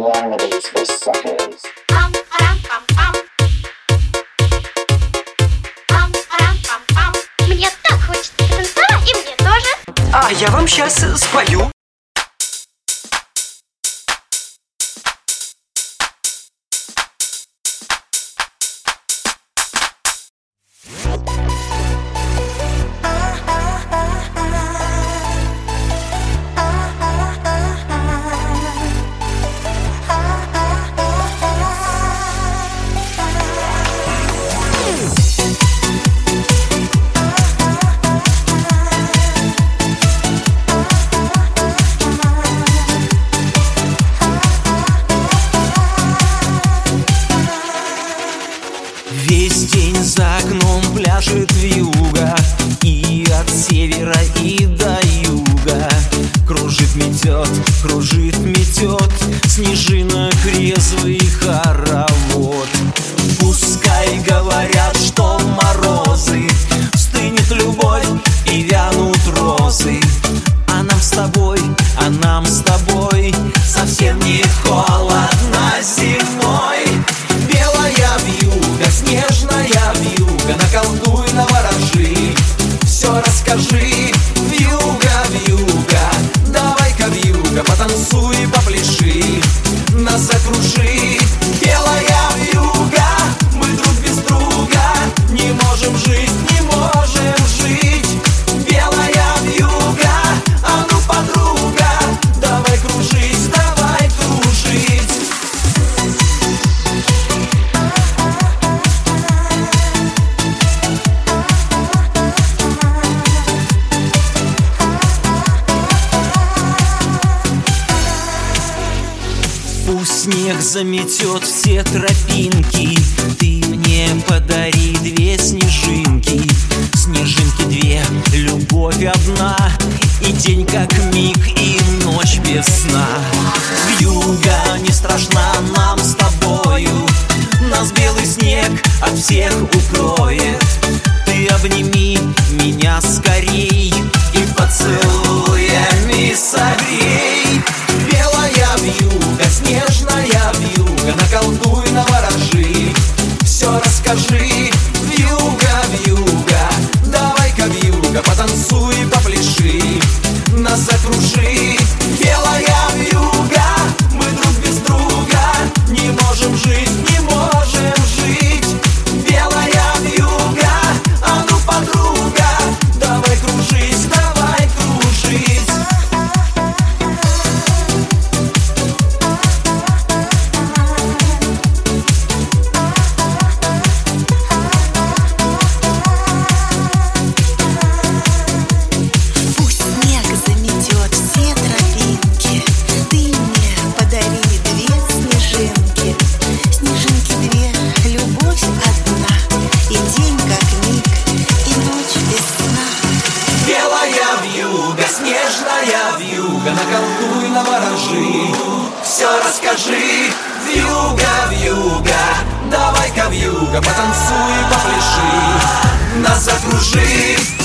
calamities for suckers. Мне так хочется потанцевать, и мне тоже. А я вам сейчас спою. Весь день за окном пляшет вьюга, и от севера, и до юга. Кружит, метет, снежинок резвый хоровод. Пускай говорят, что морозы, стынет любовь и вянут розы. А нам с тобой совсем не холодно зимой. Белая вьюга, снежная вьюга, наколдуй, наворожи, все расскажи. Вьюга, вьюга, давай-ка вьюга, потанцуй, попляши, нас закружи. Белая вьюга, мы друг без друга не можем жить, не можем жить. Белая вьюга, а ну, подруга, давай кружить, давай кружить. Пусть снег заметет все тропинки, ты мне подари две снежинки. Снежинки две, любовь одна, и день как миг, и ночь без сна. Вьюга не страшна нам с тобою, нас белый снег от всех укроет. Ты обними меня скорей и поцелуями согрей. Белая вьюга, снежная вьюга, наколдуй, наворожи, все расскажи. Вьюга, вьюга, давай-ка вьюга, потанцуй, попляши, нас закружи. Белая вьюга, мы друг без друга не можем жить, не можем жить. Белая вьюга, а ну, подруга, давай кружить, давай кружить. Пусть снег заметет все тропинки, ты мне подари две снежинки. Снежинки две, любовь одна, и день как миг, и ночь без сна. Белая вьюга, снежная вьюга, наколдуй, наворожи, все расскажи. Вьюга, вьюга, давай-ка вьюга, потанцуй, попляши, нас закружи.